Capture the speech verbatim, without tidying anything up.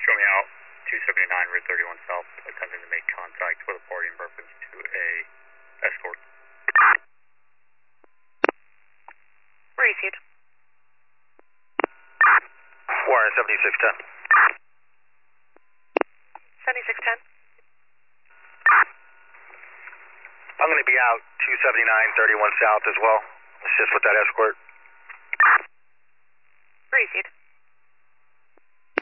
Show me out, two seventy-nine, Route thirty-one South, attempting to make contact with a party in reference to a escort. Received. Warren seventy-six ten. seventy-six ten. I'm going to be out two seventy-nine, thirty-one South as well. Assist with that escort. Received.